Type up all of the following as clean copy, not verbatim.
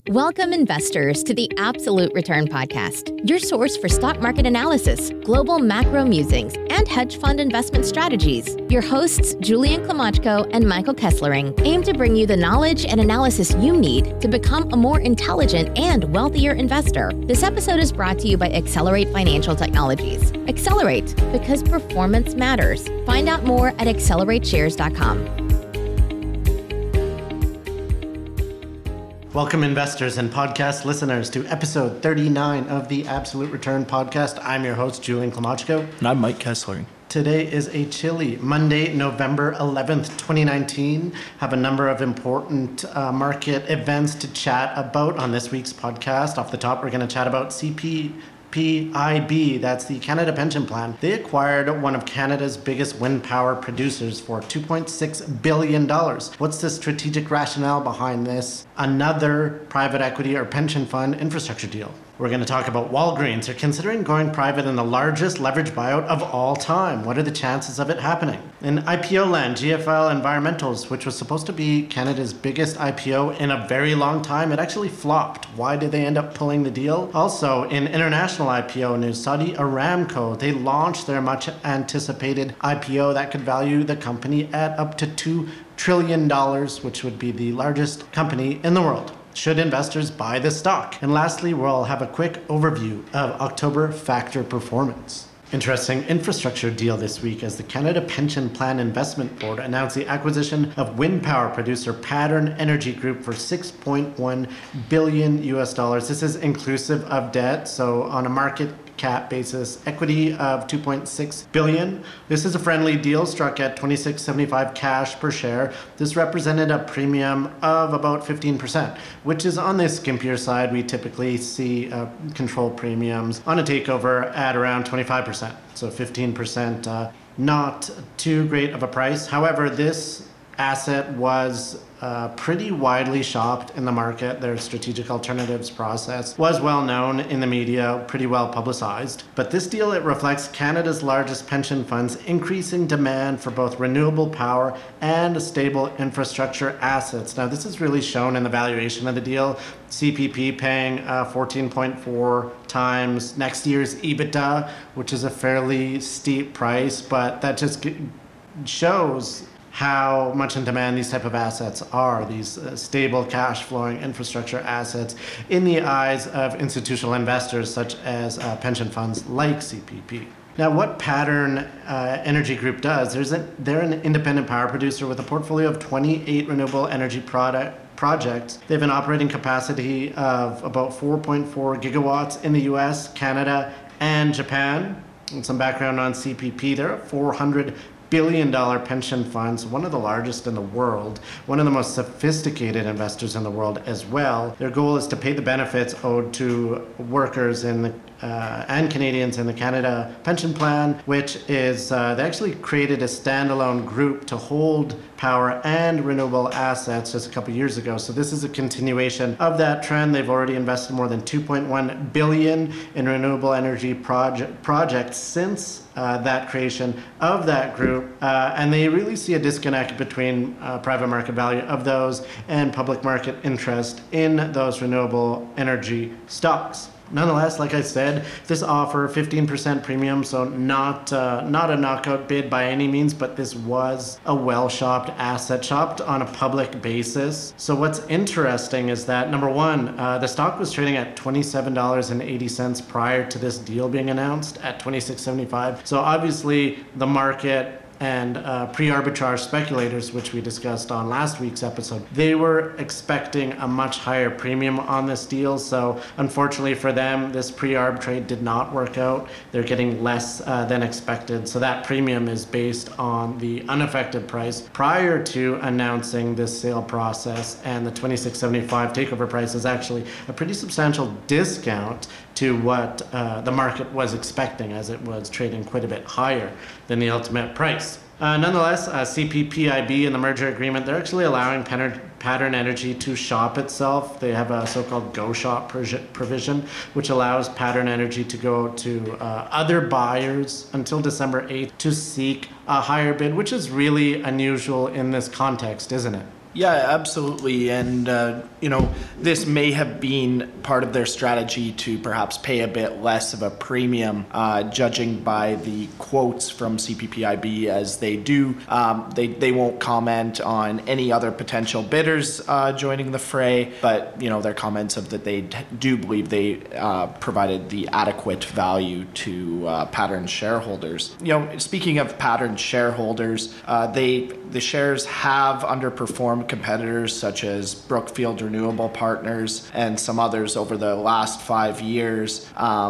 Welcome, investors, to the Absolute Return Podcast, your source for stock market analysis, global macro musings, and hedge fund investment strategies. Your hosts, Julian Klimachko and Michael Kesslering, aim to bring you the knowledge and analysis you need to become a more intelligent and wealthier investor. This episode is brought to you by Accelerate Financial Technologies. Accelerate, because performance matters. Find out more at accelerateshares.com. Welcome, investors and podcast listeners, to episode 39 of the Absolute Return Podcast. I'm your host, Julian Klimachko. And I'm Mike Kesslering. Today is a chilly Monday, November 11th, 2019. Have a number of important market events to chat about on this week's podcast. Off the top, we're going to chat about CPPIB, that's the Canada Pension Plan. They acquired one of Canada's biggest wind power producers for $2.6 billion. What's the strategic rationale behind this? Another private equity or pension fund infrastructure deal. We're going to talk about Walgreens. They're considering going private in the largest leverage buyout of all time. What are the chances of it happening? In IPO land, GFL Environmentals, which was supposed to be Canada's biggest IPO in a very long time, it actually flopped. Why did they end up pulling the deal? Also, in international IPO news, Saudi Aramco, they launched their much anticipated IPO that could value the company at up to $2 trillion, which would be the largest company in the world. Should investors buy this stock? And lastly, we'll have a quick overview of October factor performance. Interesting infrastructure deal this week as the Canada Pension Plan Investment Board announced the acquisition of wind power producer Pattern Energy Group for $6.1 billion US. This is inclusive of debt, so on a market cap basis, equity of $2.6 billion. This is a friendly deal struck at $26.75 cash per share. This represented a premium of about 15%, which is on the skimpier side. We typically see control premiums on a takeover at around 25%. So 15%, not too great of a price. However, this asset was pretty widely shopped in the market. Their strategic alternatives process was well known in the media, pretty well publicized. But this deal, it reflects Canada's largest pension funds increasing demand for both renewable power and stable infrastructure assets. Now, this is really shown in the valuation of the deal. CPP paying 14.4 times next year's EBITDA, which is a fairly steep price, but that just shows how much in demand these type of assets are, these stable cash flowing infrastructure assets in the eyes of institutional investors such as pension funds like CPP. Now, what Pattern Energy Group does, they're an independent power producer with a portfolio of 28 renewable energy projects. They have an operating capacity of about 4.4 gigawatts in the US, Canada, and Japan. And some background on CPP, they're a $400 billion pension funds, one of the largest in the world, one of the most sophisticated investors in the world as well. Their goal is to pay the benefits owed to workers in the and Canadians in the Canada Pension Plan, which is, they actually created a standalone group to hold power and renewable assets just a couple years ago. So this is a continuation of that trend. They've already invested more than $2.1 billion in renewable energy projects since that creation of that group. And they really see a disconnect between private market value of those and public market interest in those renewable energy stocks. Nonetheless, like I said, this offer 15% premium, so not a knockout bid by any means, but this was a well-shopped asset, shopped on a public basis. So what's interesting is that, number one, the stock was trading at $27.80 prior to this deal being announced at $26.75. So obviously the market and pre-arbitrage speculators, which we discussed on last week's episode, they were expecting a much higher premium on this deal. So unfortunately for them, this pre-arb trade did not work out. They're getting less than expected. So that premium is based on the unaffected price prior to announcing this sale process, and the $26.75 takeover price is actually a pretty substantial discount to what the market was expecting, as it was trading quite a bit higher than the ultimate price. Nonetheless, CPPIB in the merger agreement, they're actually allowing Pattern Energy to shop itself. They have a so-called go shop provision, which allows Pattern Energy to go to other buyers until December 8th to seek a higher bid, which is really unusual in this context, isn't it? Yeah, absolutely. And, this may have been part of their strategy to perhaps pay a bit less of a premium, judging by the quotes from CPPIB, as they do. They won't comment on any other potential bidders joining the fray, but, their comments of that they do believe they provided the adequate value to Pattern shareholders. Speaking of Pattern shareholders, the shares have underperformed competitors such as Brookfield Renewable Partners and some others over the last 5 years.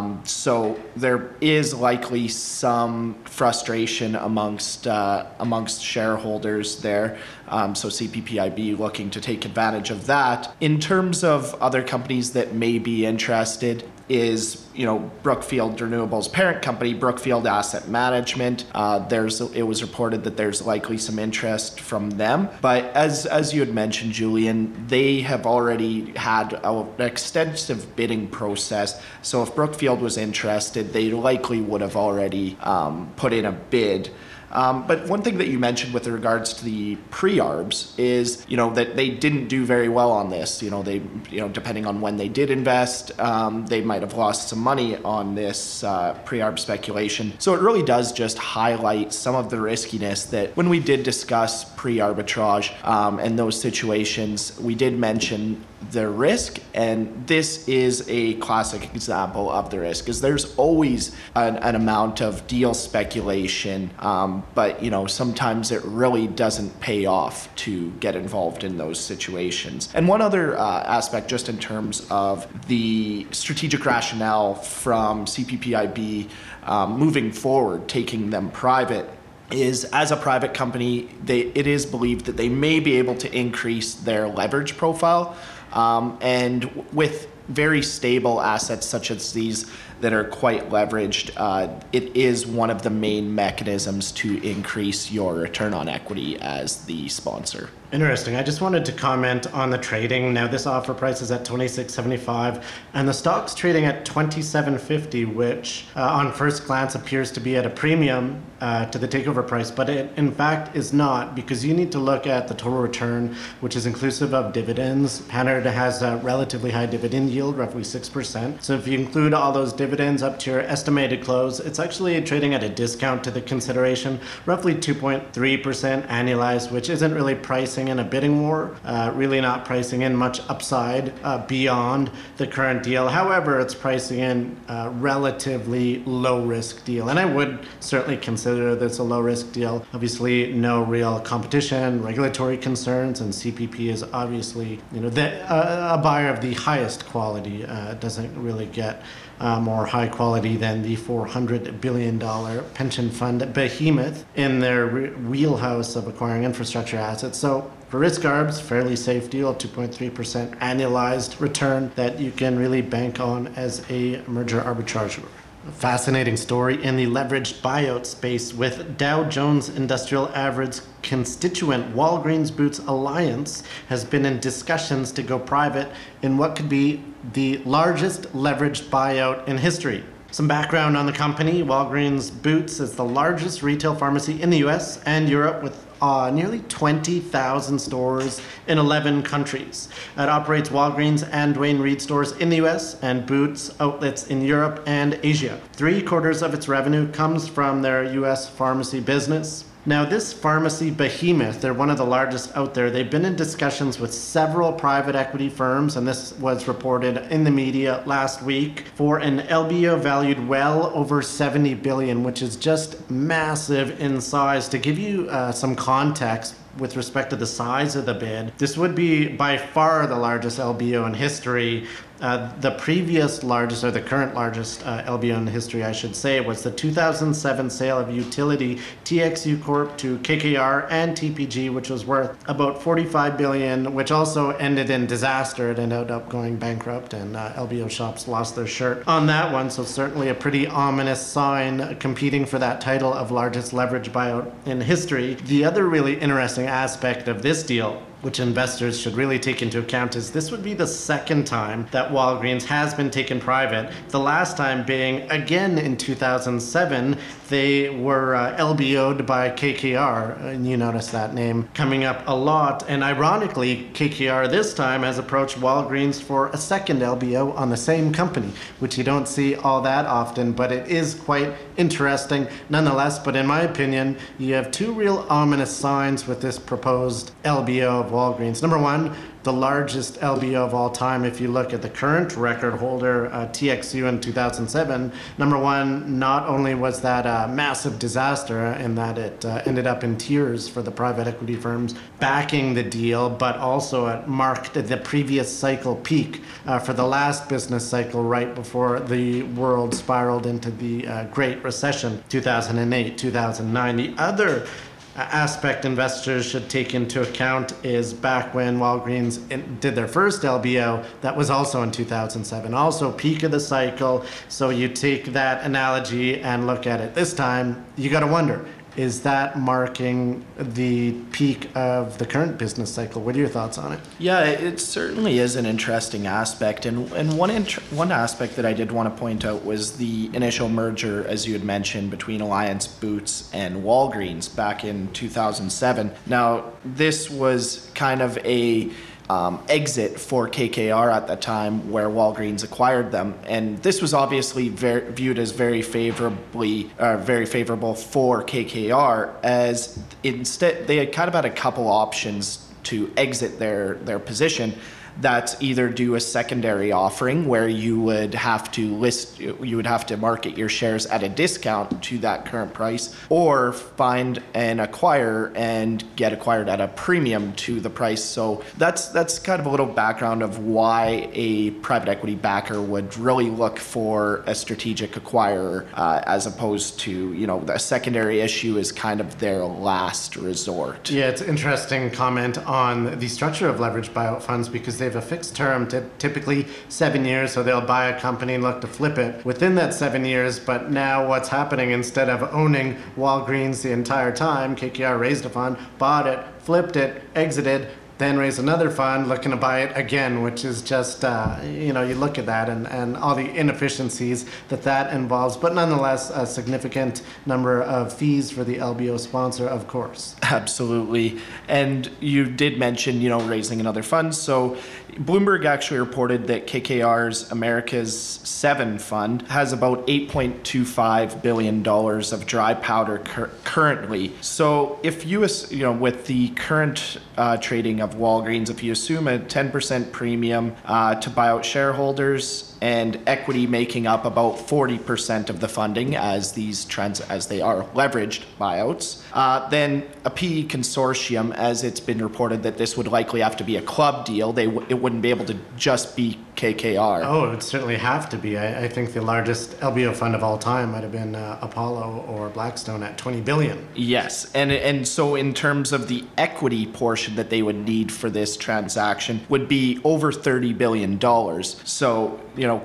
So there is likely some frustration amongst shareholders there. So CPPIB looking to take advantage of that. In terms of other companies that may be interested, is Brookfield Renewable's parent company, Brookfield Asset Management. It was reported that there's likely some interest from them, but as you had mentioned, Julian, they have already had an extensive bidding process. So if Brookfield was interested, they likely would have already put in a bid. But one thing that you mentioned with regards to the pre-arbs is, that they didn't do very well on this. They, depending on when they did invest, they might have lost some money on this pre-arb speculation. So it really does just highlight some of the riskiness that when we did discuss pre-arbitrage and those situations, we did mention the risk, and this is a classic example of the risk, is there's always an amount of deal speculation, but sometimes it really doesn't pay off to get involved in those situations. And one other aspect, just in terms of the strategic rationale from CPPIB moving forward, taking them private, is as a private company, it is believed that they may be able to increase their leverage profile. And with very stable assets such as these that are quite leveraged, it is one of the main mechanisms to increase your return on equity as the sponsor. Interesting. I just wanted to comment on the trading. Now, this offer price is at $26.75, and the stock's trading at $27.50, which on first glance appears to be at a premium to the takeover price, but it in fact is not, because you need to look at the total return, which is inclusive of dividends. Pattern has a relatively high dividend yield, roughly 6%. So if you include all those dividends up to your estimated close, it's actually trading at a discount to the consideration, roughly 2.3% annualized, which isn't really pricing in a bidding war, really not pricing in much upside beyond the current deal. However, it's pricing in a relatively low risk deal, and I would certainly consider this a low risk deal. Obviously, no real competition, regulatory concerns, and CPP is obviously a buyer of the highest quality. Doesn't really get more high quality than the $400 billion pension fund behemoth in their wheelhouse of acquiring infrastructure assets. So for risk arbs, fairly safe deal, 2.3% annualized return that you can really bank on as a merger arbitrage. A fascinating story in the leveraged buyout space, with Dow Jones Industrial Average constituent Walgreens Boots Alliance has been in discussions to go private in what could be the largest leveraged buyout in history. Some background on the company: Walgreens Boots is the largest retail pharmacy in the US and Europe, with nearly 20,000 stores in 11 countries. It operates Walgreens and Duane Reade stores in the US and Boots outlets in Europe and Asia. 3/4 of its revenue comes from their US pharmacy business. Now, this pharmacy behemoth, they're one of the largest out there. They've been in discussions with several private equity firms, and this was reported in the media last week, for an LBO valued well over $70 billion, which is just massive in size. To give you some context with respect to the size of the bid, this would be by far the largest LBO in history. The previous largest, or the current largest LBO in history, I should say, was the 2007 sale of utility TXU Corp to KKR and TPG, which was worth about $45 billion, which also ended in disaster. It ended up going bankrupt, and LBO shops lost their shirt on that one. So certainly a pretty ominous sign, competing for that title of largest leverage buyout in history. The other really interesting aspect of this deal which investors should really take into account, is this would be the second time that Walgreens has been taken private. The last time being, again, in 2007, they were LBO'd by KKR, and you notice that name coming up a lot. And ironically, KKR this time has approached Walgreens for a second LBO on the same company, which you don't see all that often, but it is quite interesting nonetheless. But in my opinion, you have two real ominous signs with this proposed LBO of Walgreens. Number one, the largest LBO of all time. If you look at the current record holder, TXU in 2007, number one, not only was that a massive disaster in that it ended up in tears for the private equity firms backing the deal, but also it marked the previous cycle peak for the last business cycle right before the world spiraled into the Great Recession, 2008, 2009. The other aspect investors should take into account is back when Walgreens did their first LBO, that was also in 2007, also peak of the cycle. So you take that analogy and look at it this time, you got to wonder, is that marking the peak of the current business cycle? What are your thoughts on it? Yeah, it certainly is an interesting aspect. And one aspect that I did want to point out was the initial merger, as you had mentioned, between Alliance Boots and Walgreens back in 2007. Now, this was kind of a exit for KKR at the time where Walgreens acquired them. And this was obviously viewed as very favorable for KKR, as instead they had kind of had a couple options to exit their position. That's either do a secondary offering where you would have to market your shares at a discount to that current price, or find an acquirer and get acquired at a premium to the price. So that's kind of a little background of why a private equity backer would really look for a strategic acquirer, as opposed to, the secondary issue is kind of their last resort. Yeah, it's an interesting comment on the structure of leveraged buyout funds, because they have a fixed term, typically 7 years, so they'll buy a company and look to flip it within that 7 years. But now what's happening, instead of owning Walgreens the entire time, KKR raised a fund, bought it, flipped it, exited, then raise another fund looking to buy it again, which is just, you look at that and all the inefficiencies that involves, but nonetheless, a significant number of fees for the LBO sponsor, of course. Absolutely. And you did mention, raising another fund. So Bloomberg actually reported that KKR's America's 7 fund has about $8.25 billion of dry powder currently. So if you, with the current trading of Walgreens, if you assume a 10% premium to buyout shareholders, and equity making up about 40% of the funding as they are leveraged buyouts, then a PE consortium, as it's been reported that this would likely have to be a club deal. It wouldn't be able to just be KKR. Oh, it would certainly have to be. I think the largest LBO fund of all time might have been Apollo or Blackstone at $20 billion. Yes, and so in terms of the equity portion that they would need for this transaction would be over $30 billion. So,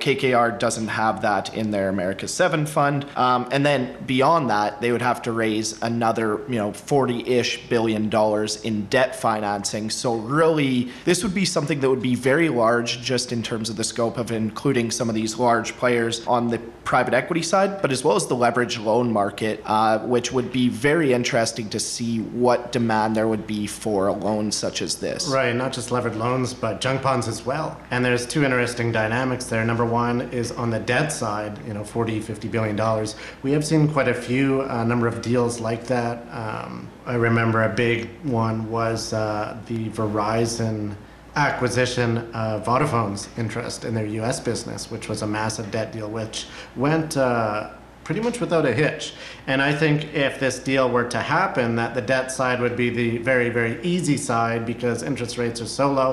KKR doesn't have that in their America's 7 fund. And then beyond that, they would have to raise another, $40-ish billion in debt financing. So really, this would be something that would be very large just in terms of the scope of including some of these large players on the private equity side, but as well as the leveraged loan market, which would be very interesting to see what demand there would be for a loan such as this. Right, not just leveraged loans, but junk bonds as well. And there's two interesting dynamics there. Number one is on the debt side, $40-50 billion. We have seen quite a few number of deals like that. I remember a big one was the Verizon acquisition of Vodafone's interest in their U.S. business, which was a massive debt deal, which went pretty much without a hitch. And I think if this deal were to happen, that the debt side would be the very, very easy side because interest rates are so low.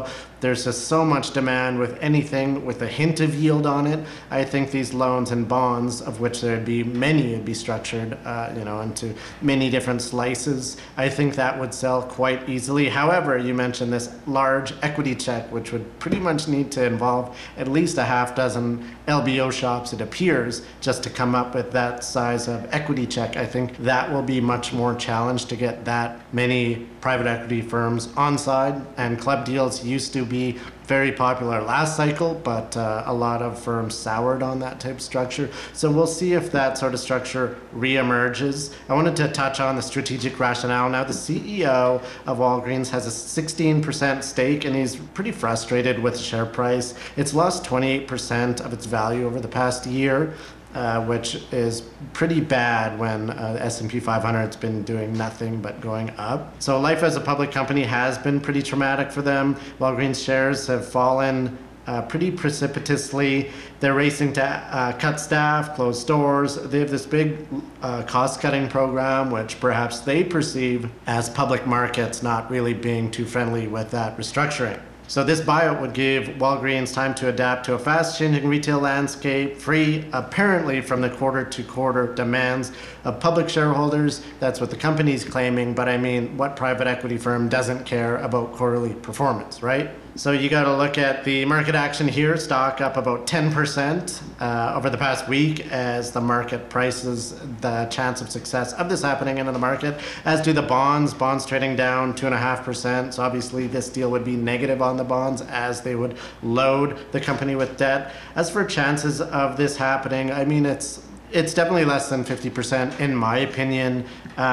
There's just so much demand with anything with a hint of yield on it. I think these loans and bonds, of which there'd be many, would be structured, into many different slices. I think that would sell quite easily. However, you mentioned this large equity check, which would pretty much need to involve at least a half dozen LBO shops, it appears, just to come up with that size of equity check. I think that will be much more challenged to get that many private equity firms on side, and club deals used to be very popular last cycle, but a lot of firms soured on that type of structure. So we'll see if that sort of structure reemerges. I wanted to touch on the strategic rationale. Now, the CEO of Walgreens has a 16% stake, and he's pretty frustrated with the share price. It's lost 28% of its value over the past year. Which is pretty bad when S&P 500's been doing nothing but going up. So life as a public company has been pretty traumatic for them. Walgreens shares have fallen pretty precipitously. They're racing to cut staff, close stores. They have this big cost-cutting program, which perhaps they perceive as public markets not really being too friendly with that restructuring. So this buyout would give Walgreens time to adapt to a fast-changing retail landscape, free apparently from the quarter-to-quarter demands of public shareholders. That's what the company's claiming, but I mean, what private equity firm doesn't care about quarterly performance, right? So you got to look at the market action here. Stock up about 10% over the past week as the market prices the chance of success of this happening into the market, as do the bonds. Bonds trading down 2.5%. So obviously this deal would be negative on the bonds as they would load the company with debt. As for chances of this happening, I mean, it's definitely less than 50% in my opinion.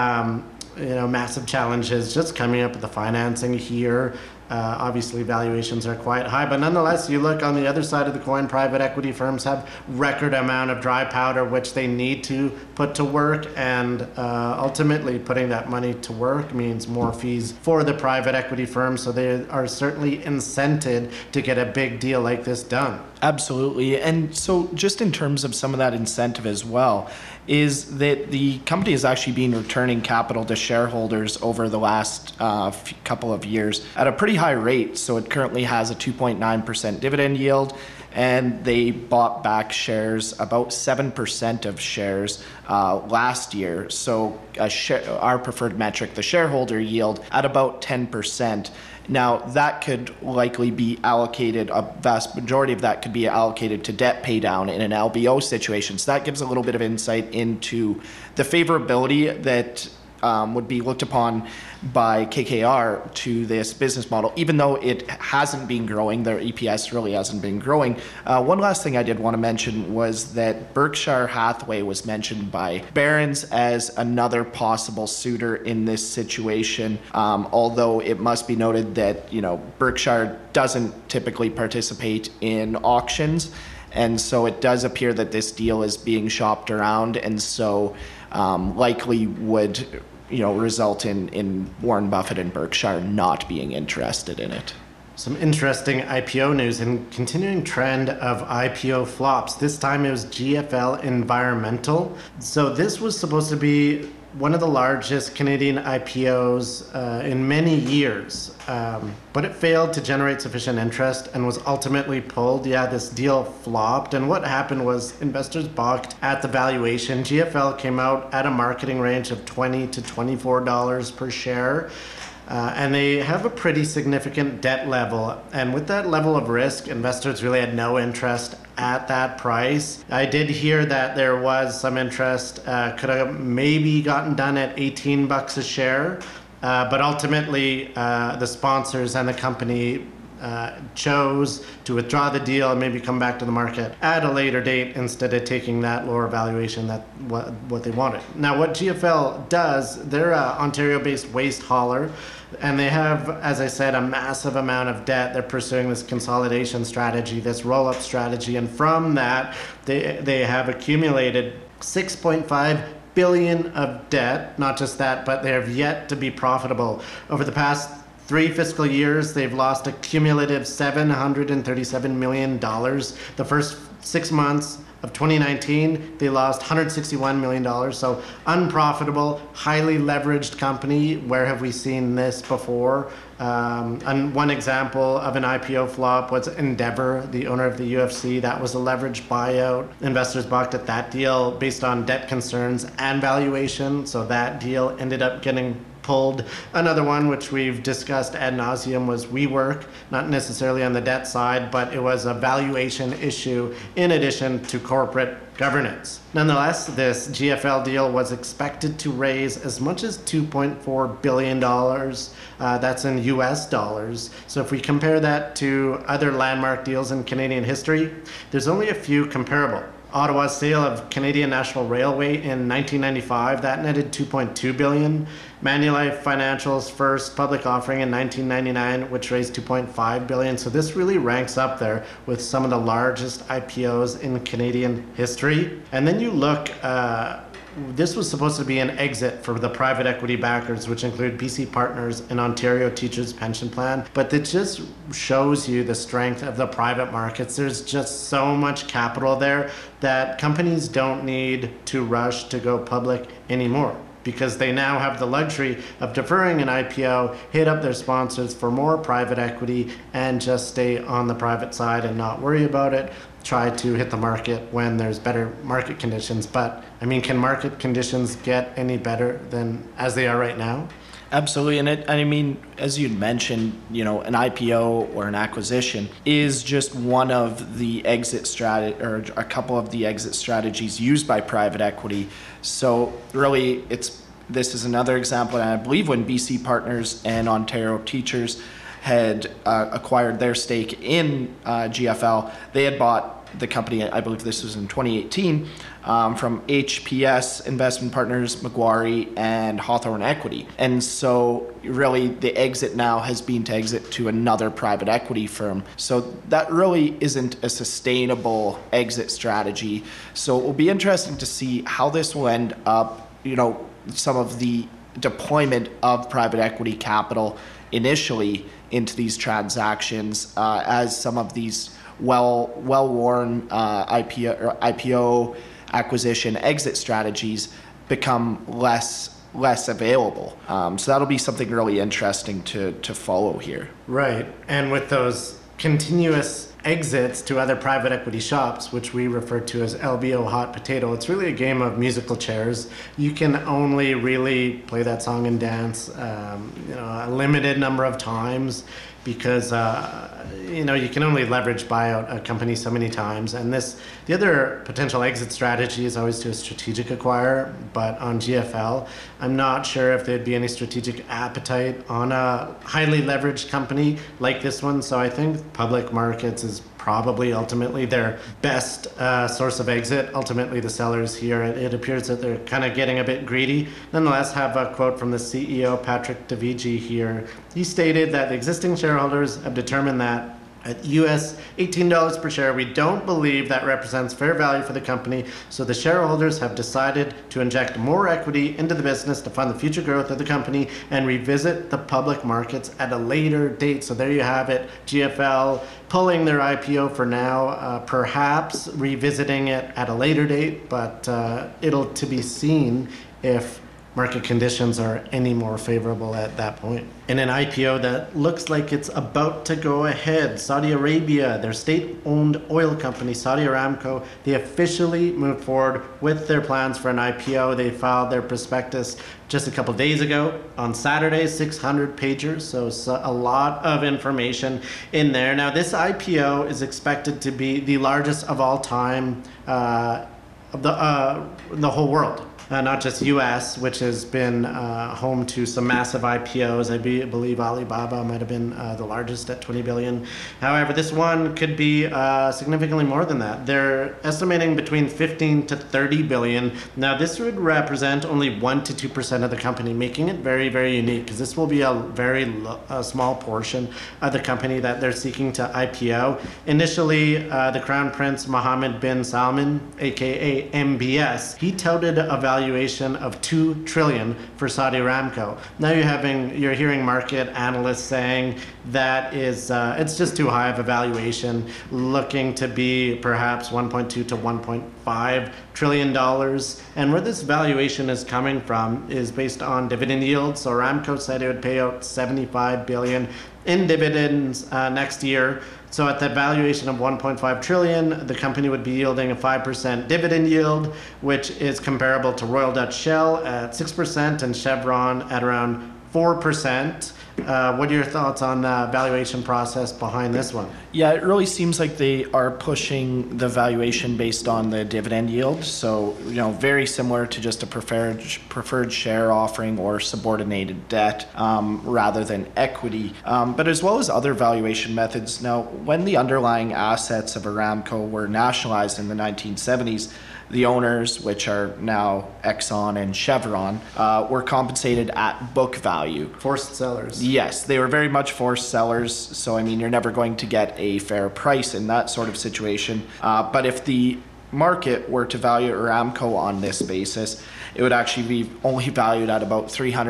Massive challenges just coming up with the financing here. Obviously, valuations are quite high, but nonetheless, you look on the other side of the coin, private equity firms have record amount of dry powder, which they need to put to work, and ultimately putting that money to work means more fees for the private equity firms, so they are certainly incented to get a big deal like this done. Absolutely. And so just in terms of some of that incentive as well, is that the company has actually been returning capital to shareholders over the last couple of years at a pretty high rate. So it currently has a 2.9% dividend yield, and they bought back shares, about 7% of shares last year. So our preferred metric, the shareholder yield, at about 10%. Now, that could likely be allocated, a vast majority of that could be allocated to debt pay down in an LBO situation. So that gives a little bit of insight into the favorability that would be looked upon by KKR to this business model, even though it hasn't been growing. Their EPS really hasn't been growing. One last thing I did want to mention was that Berkshire Hathaway was mentioned by Barron's as another possible suitor in this situation, although it must be noted that Berkshire doesn't typically participate in auctions, and so it does appear that this deal is being shopped around, and so likely would result in Warren Buffett and Berkshire not being interested in it. Some interesting IPO news and continuing trend of IPO flops. This time it was GFL Environmental. So this was supposed to be one of the largest Canadian IPOs in many years, but it failed to generate sufficient interest and was ultimately pulled. Yeah, this deal flopped, and what happened was investors balked at the valuation. GFL came out at a marketing range of $20 to $24 per share. And they have a pretty significant debt level. And with that level of risk, investors really had no interest at that price. I did hear that there was some interest, could have maybe gotten done at $18 a share. But ultimately, the sponsors and the company chose to withdraw the deal and maybe come back to the market at a later date instead of taking that lower valuation that what they wanted. Now, what GFL does, they're an Ontario-based waste hauler, and they have, as I said, a massive amount of debt. They're pursuing this consolidation strategy, this roll-up strategy, and from that, they have accumulated $6.5 billion of debt. Not just that, but they have yet to be profitable. Over the past 3 fiscal years, they've lost a cumulative $737 million. The first 6 months of 2019, they lost $161 million. So unprofitable, highly leveraged company. Where have we seen this before? And one example of an IPO flop was Endeavor, the owner of the UFC. That was a leveraged buyout. Investors balked at that deal based on debt concerns and valuation. So that deal ended up getting pulled. Another one, which we've discussed ad nauseum, was WeWork, not necessarily on the debt side, but it was a valuation issue in addition to corporate governance. Nonetheless, this GFL deal was expected to raise as much as $2.4 billion. That's in US dollars. So if we compare that to other landmark deals in Canadian history, there's only a few comparable. Ottawa's sale of Canadian National Railway in 1995, that netted $2.2 billion. Manulife Financial's first public offering in 1999, which raised $2.5 billion. So this really ranks up there with some of the largest IPOs in Canadian history. And then you look, this was supposed to be an exit for the private equity backers, which include BC Partners and Ontario Teachers Pension Plan. But it just shows you the strength of the private markets. There's just so much capital there that companies don't need to rush to go public anymore, because they now have the luxury of deferring an IPO, hit up their sponsors for more private equity, and just stay on the private side and not worry about it. Try to hit the market when there's better market conditions. But I mean, can market conditions get any better than as they are right now? Absolutely. And I mean, as you'd mentioned, an IPO or an acquisition is just one of the exit strategy, or a couple of the exit strategies used by private equity. So really, this is another example. And I believe when BC Partners and Ontario Teachers had acquired their stake in GFL, they had bought the company, I believe this was in 2018, from HPS Investment Partners, Macquarie, and Hawthorne Equity. And so really the exit now has been to exit to another private equity firm. So that really isn't a sustainable exit strategy. So it will be interesting to see how this will end up, some of the deployment of private equity capital initially into these transactions as some of these well-worn IPO acquisition exit strategies become less available. So that'll be something really interesting to follow here. Right. And with those continuous exits to other private equity shops, which we refer to as LBO hot potato, it's really a game of musical chairs. You can only really play that song and dance a limited number of times, because you can only leverage buyout a company so many times. And the other potential exit strategy is always to a strategic acquirer. But on GFL, I'm not sure if there'd be any strategic appetite on a highly leveraged company like this one. So I think public markets is probably ultimately their best source of exit. Ultimately, the sellers here, it appears that they're kind of getting a bit greedy. Nonetheless, have a quote from the CEO, Patrick Dovigi here. He stated that the existing shareholders have determined that at US $18 per share, we don't believe that represents fair value for the company, so the shareholders have decided to inject more equity into the business to fund the future growth of the company and revisit the public markets at a later date. So there you have it, GFL pulling their IPO for now, perhaps revisiting it at a later date, but it'll to be seen if market conditions are any more favorable at that point. In an IPO that looks like it's about to go ahead, Saudi Arabia, their state-owned oil company, Saudi Aramco, they officially moved forward with their plans for an IPO. They filed their prospectus just a couple days ago on Saturday, 600 pagers, so a lot of information in there. Now, this IPO is expected to be the largest of all time of the whole world. Not just US, which has been home to some massive IPOs. I believe Alibaba might have been the largest at 20 billion. However, this one could be significantly more than that. They're estimating between 15 to 30 billion. Now, this would represent only 1 to 2% of the company, making it very, very unique, because this will be a very small portion of the company that they're seeking to IPO. Initially, the Crown Prince Mohammed bin Salman, aka MBS, he touted a valuation of $2 trillion for Saudi Aramco. Now you're hearing market analysts saying that it's just too high of a valuation, looking to be perhaps 1.2 to 1.5 trillion dollars. And where this valuation is coming from is based on dividend yield. So Aramco said it would pay out 75 billion in dividends next year. So at the valuation of 1.5 trillion, the company would be yielding a 5% dividend yield, which is comparable to Royal Dutch Shell at 6% and Chevron at around 4%. What are your thoughts on the valuation process behind this one? Yeah, it really seems like they are pushing the valuation based on the dividend yield. So, very similar to just a preferred share offering or subordinated debt rather than equity. But as well as other valuation methods. Now, when the underlying assets of Aramco were nationalized in the 1970s, the owners, which are now Exxon and Chevron, were compensated at book value. Forced sellers. Yes, they were very much forced sellers. So, you're never going to get a fair price in that sort of situation. But if the market were to value Aramco on this basis, it would actually be only valued at about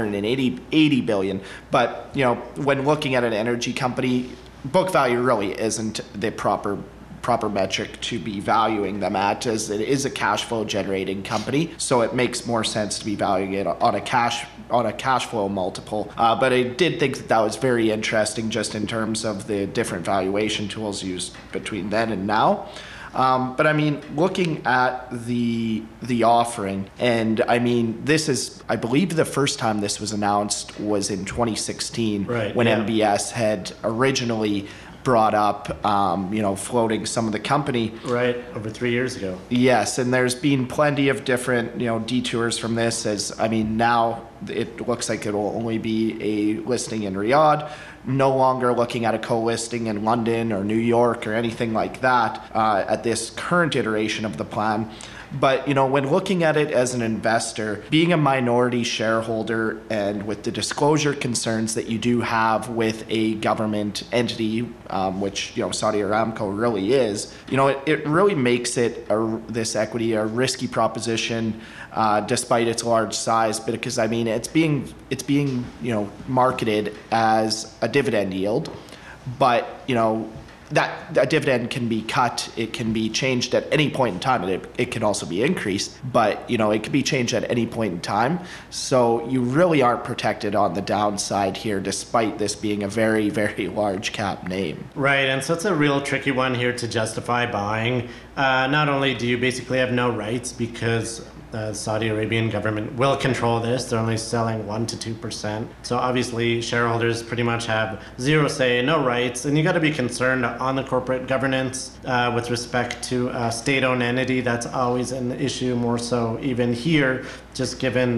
380 billion. But, when looking at an energy company, book value really isn't the proper metric to be valuing them at, as it is a cash flow generating company, so it makes more sense to be valuing it on a cash flow multiple. But I did think that was very interesting, just in terms of the different valuation tools used between then and now. But looking at the offering, and this is, I believe the first time this was announced was in 2016, right, when yeah. MBS had originally brought up, floating some of the company. Right, over 3 years ago. Yes, and there's been plenty of different, detours from this, as, now it looks like it will only be a listing in Riyadh, no longer looking at a co-listing in London or New York or anything like that at this current iteration of the plan. But, when looking at it as an investor, being a minority shareholder and with the disclosure concerns that you do have with a government entity, which, Saudi Aramco really is, it really makes it, this equity, a risky proposition, despite its large size, because, it's being marketed as a dividend yield, but, that a dividend can be cut, it can be changed at any point in time, and it can also be increased, but it can be changed at any point in time. So you really aren't protected on the downside here, despite this being a very, very large cap name. Right, and so it's a real tricky one here to justify buying. Not only do you basically have no rights, because the Saudi Arabian government will control this. They're only selling 1% to 2%. So obviously shareholders pretty much have zero say, no rights. And you got to be concerned on the corporate governance with respect to a state-owned entity. That's always an issue, more so even here, just given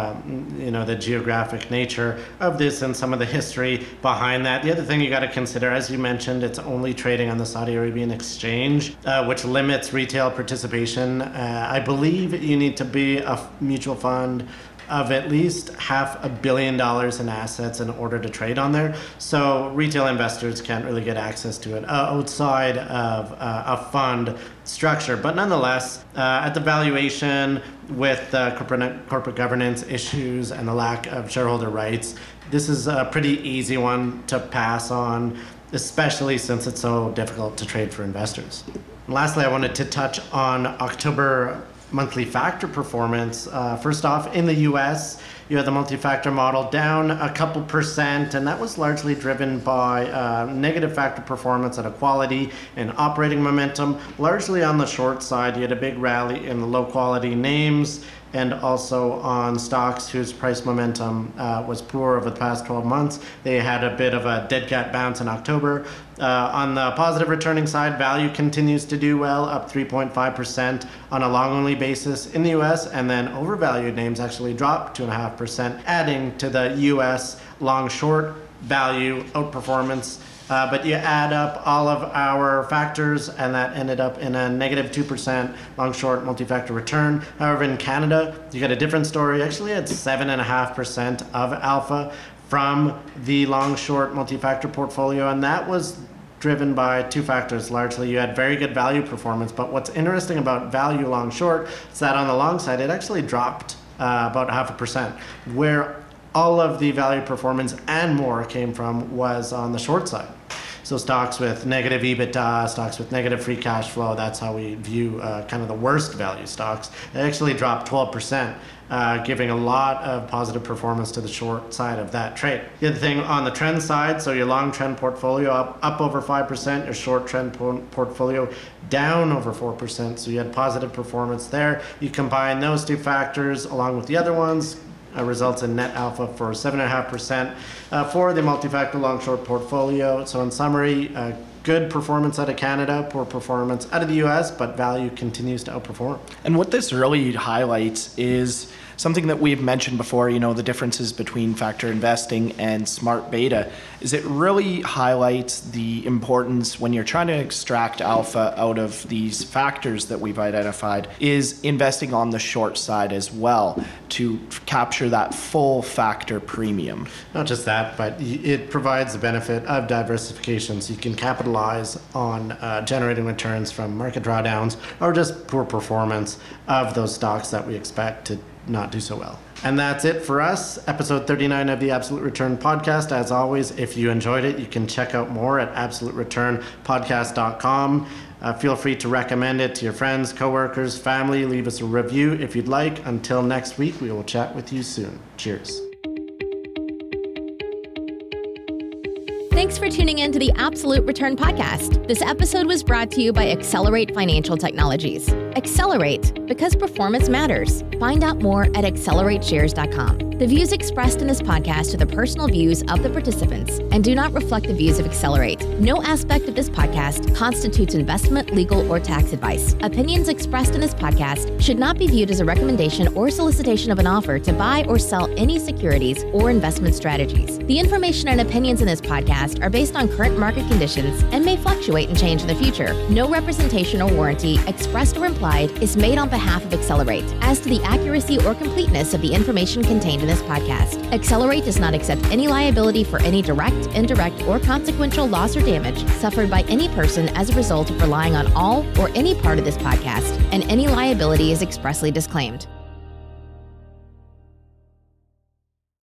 the geographic nature of this and some of the history behind that. The other thing you got to consider, as you mentioned, it's only trading on the Saudi Arabian exchange, which limits retail participation. I believe you need to be a mutual fund of at least $500 million in assets in order to trade on there. So retail investors can't really get access to it outside of a fund structure. But nonetheless, at the valuation with corporate governance issues and the lack of shareholder rights, this is a pretty easy one to pass on, especially since it's so difficult to trade for investors. And lastly, I wanted to touch on October monthly factor performance. First off, in the US, you had the multi-factor model down a couple percent, and that was largely driven by negative factor performance at Equality and operating momentum. Largely on the short side, you had a big rally in the low-quality names and also on stocks whose price momentum was poor over the past 12 months. They had a bit of a dead cat bounce in October. On the positive returning side, value continues to do well, up 3.5% on a long-only basis in the US, and then overvalued names actually dropped 2.5%, adding to the US long-short value outperformance. But you add up all of our factors, and that ended up in a negative 2% long-short multi-factor return. However, in Canada, you got a different story. Actually, had 7.5% of alpha from the long-short multi-factor portfolio, and that was driven by two factors largely. You had very good value performance, but what's interesting about value long short is that on the long side, it actually dropped about 0.5%, where all of the value performance and more came from was on the short side. So stocks with negative EBITDA, stocks with negative free cash flow, that's how we view kind of the worst value stocks. They actually dropped 12%, giving a lot of positive performance to the short side of that trade. The other thing on the trend side, so your long trend portfolio up over 5%, your short trend portfolio down over 4%. So you had positive performance there. You combine those two factors along with the other ones, results in net alpha for 7.5% for the multi-factor long-short portfolio. So in summary, good performance out of Canada, poor performance out of the US, but value continues to outperform. And what this really highlights is something that we've mentioned before, the differences between factor investing and smart beta, is it really highlights the importance when you're trying to extract alpha out of these factors that we've identified, is investing on the short side as well to capture that full factor premium. Not just that, but it provides the benefit of diversification, so you can capitalize on generating returns from market drawdowns or just poor performance of those stocks that we expect to not do so well. And that's it for us, episode 39 of the Absolute Return Podcast. As always, if you enjoyed it, you can check out more at absolutereturnpodcast.com. Feel free to recommend it to your friends, coworkers, family. Leave us a review if you'd like. Until next week, we will chat with you soon. Cheers. Thanks for tuning in to the Absolute Return Podcast. This episode was brought to you by Accelerate Financial Technologies. Accelerate, because performance matters. Find out more at accelerateshares.com. The views expressed in this podcast are the personal views of the participants and do not reflect the views of Accelerate. No aspect of this podcast constitutes investment, legal, or tax advice. Opinions expressed in this podcast should not be viewed as a recommendation or solicitation of an offer to buy or sell any securities or investment strategies. The information and opinions in this podcast are based on current market conditions and may fluctuate and change in the future. No representation or warranty, expressed or implied, is made on behalf of Accelerate as to the accuracy or completeness of the information contained in this podcast. Accelerate does not accept any liability for any direct, indirect, or consequential loss or damage suffered by any person as a result of relying on all or any part of this podcast, and any liability is expressly disclaimed.